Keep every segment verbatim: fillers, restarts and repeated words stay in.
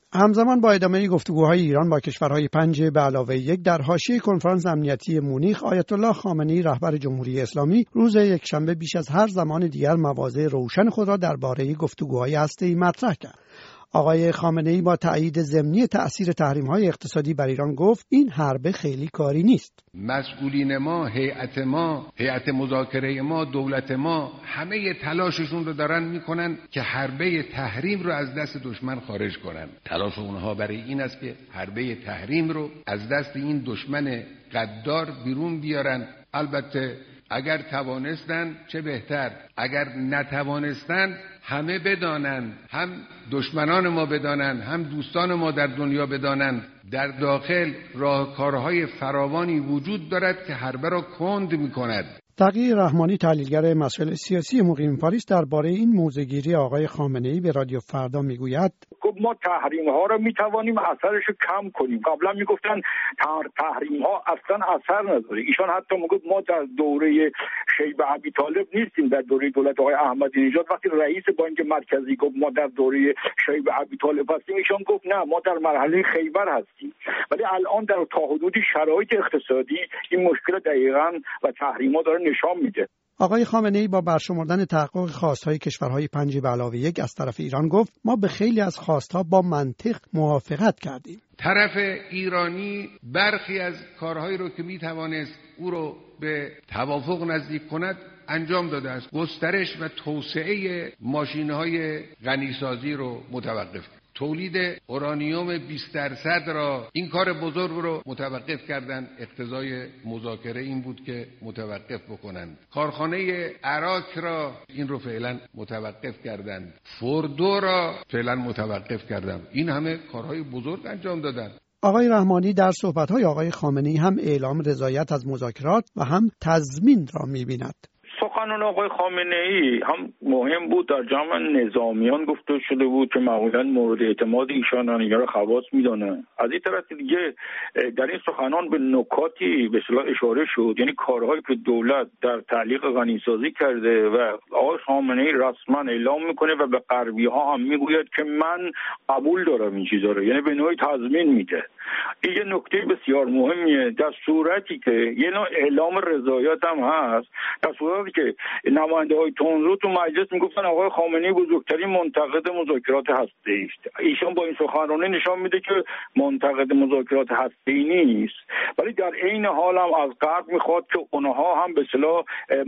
همزمان با ادامه گفتگوهای ایران با کشورهای پنج به علاوه یک در حاشیه کنفرانس امنیتی مونیخ، آیت الله خامنه‌ای رهبر جمهوری اسلامی روز یکشنبه بیش از هر زمان دیگر مواضع روشن خود را درباره گفتگوهای هسته‌ای مطرح کرد. آقای خامنه‌ای با تأیید ضمنی تأثیر تحریم‌های اقتصادی بر ایران گفت این حرب خیلی کاری نیست. مسئولین ما، هیئت ما، هیئت مذاکره ما، دولت ما همه تلاششون رو دارن میکنن که حربه تحریم رو از دست دشمن خارج کنن. تلاش اونها برای این است که حربه تحریم رو از دست این دشمن غدار بیرون بیارن. البته اگر توانستن چه بهتر، اگر نتوانستن همه بدانن، هم دشمنان ما بدانن، هم دوستان ما در دنیا بدانن در داخل راهکارهای فراوانی وجود دارد که حربه را کند می‌کند. تقی رحمانی، تحلیلگر مسائل سیاسی مقیم پاریس، درباره این موضع‌گیری آقای خامنه‌ای به رادیو فردا میگوید ما تحریم ها رو میتوانیم اثرش رو کم کنیم. قبلا میگفتن تحریم ها اصلا اثر نداره. ایشان حتی میگفت ما در دوره شیب ابی طالب نیستیم، در دوره دولت آقای احمدی نژاد وقتی رئیس بانک مرکزی گفت ما در دوره شیب ابی طالب هستیم، ایشان گفت نه ما در مرحله خیبر هستیم. ولی الان در تا حدودی شرایط اقتصادی این مشکل دقیقاً و تحریم ها داره نشان میده. آقای خامنه‌ای با برشمردن تحقق خواست‌های کشورهای پنج به علاوه یک از طرف ایران گفت ما به خیلی از خواست‌ها با منطق موافقت کردیم. طرف ایرانی برخی از کارهایی رو که میتوانست او رو به توافق نزدیک کند انجام داده است. گسترش و توسعه ماشین‌های غنیسازی رو متوقف کرد. تولید اورانیوم بیست درصد را، این کار بزرگ رو متوقف کردن. اقتضای مذاکره این بود که متوقف بکنند. کارخانه عراق را این رو فعلا متوقف کردند. فوردو را فعلا متوقف کردند. این همه کارهای بزرگ انجام دادن. آقای رحمانی در صحبت‌های آقای خامنه‌ای هم اعلام رضایت از مذاکرات و هم تضمین را می‌بیند. سخنان آقای خامنه‌ای هم مهم بود، در جمع نظامیان گفته شده بود که معمولا مورد اعتماد ایشانن، یا خواص میدونن. از این طرف دیگه در این سخنان به نکاتی به اصطلاح اشاره شد، یعنی کارهایی که دولت در تعلیق غنیسازی کرده و آقای خامنه‌ای رسما اعلام میکنه و به غربی ها هم میگوید که من قبول دارم این چیزا رو، یعنی به نوعی تضمین میده. این یه نکته بسیار مهمیه. در صورتی که یه نوع اعلام رضایت هم هست، در صورتی که نماینده های تندرو تو مجلس میگفتن آقای خامنه‌ای بزرگترین منتقد مذاکرات هسته‌ای است. ایشان با این سخنرانی نشان میده که منتقد مذاکرات هسته‌ای نیست، ولی در عین حال هم از غرب میخواد که اونها هم به اصطلاح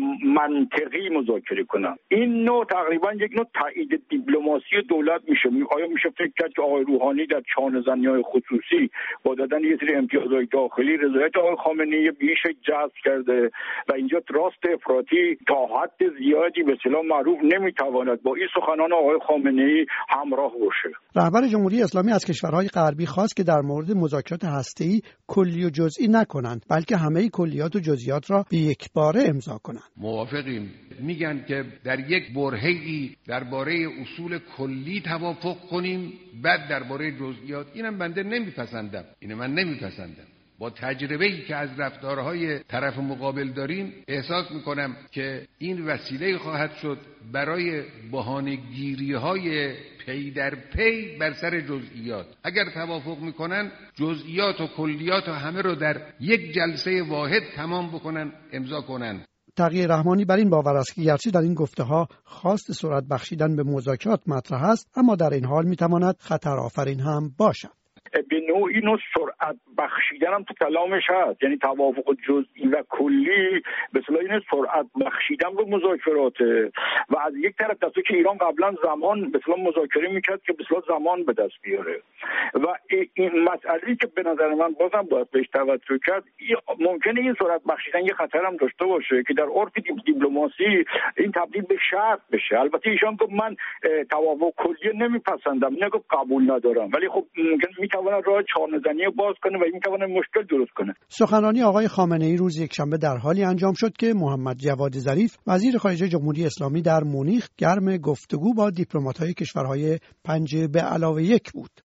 منطقی مذاکره کنن. این نوع تقریبا یک نوع تایید دیپلماسی دولت میشه. آیا میشه فکر کرد که آقای روحانی در چانه زنی‌های خصوصی با دادن یه سری امتیازهای داخلی رضایت آقای خامنه‌ای بیش جذب کرده و اینجا راست افراطی تا حد زیادی به اصطلاح معروف نمیتواند با این سخنان آقای خامنه‌ای همراه باشه. رهبر جمهوری اسلامی از کشورهای غربی خواست که در مورد مذاکرات هسته‌ای کلی و جزئی نکنند، بلکه همه کلیات و جزئیات را به یک باره امضا کنند. موافقیم. میگن که در یک برهه‌ای درباره اصول کلی توافق کنیم، بعد درباره جزئیات. اینم بنده نمیپسندم. اینو من نمیپسندم. با تجربه‌ای که از رفتارهای طرف مقابل داریم احساس میکنم که این وسیله خواهد شد برای بهانه‌گیری‌های پی در پی بر سر جزئیات. اگر توافق میکنن جزئیات و کلیات و همه رو در یک جلسه واحد تمام بکنن، امضا کنن. تقی رحمانی بر این باور است که گرچه در این گفته‌ها خواست سرعت بخشیدن به مذاکرات مطرح است، اما در این حال میتواند خطر آفرین هم باشد. به نوعی نوع سرعت بخشیدن هم تو کلامش هست، یعنی توافق جزئی و کلی به اصطلاح این سرعت بخشیدن به مذاکراته و از یک طرف دستو که ایران قبلا زمان به اصطلاح مذاکره میکرد که به اصطلاح زمان به دست بیاره و این مسئله که به نظر من بازم باید بهش توجه کرد، ممکنه این سرعت بخشیدن یه خطر هم داشته باشه که در عرف دیپلماسی این تبدیل به شرط بشه. البته ایشان گفت من توافق کلی نمیپسندم، نه گفت قبول ندارم، ولی خب ممکن میتونه راه چانه‌زنی باز کنه و میتونه مشکل درست کنه. سخنرانی آقای خامنه‌ای روز یکشنبه در حالی انجام شد که محمد جواد ظریف وزیر خارجه جمهوری اسلامی در مونیخ گرم گفتگو با دیپلمات‌های کشورهای پنج به علاوه یک بود.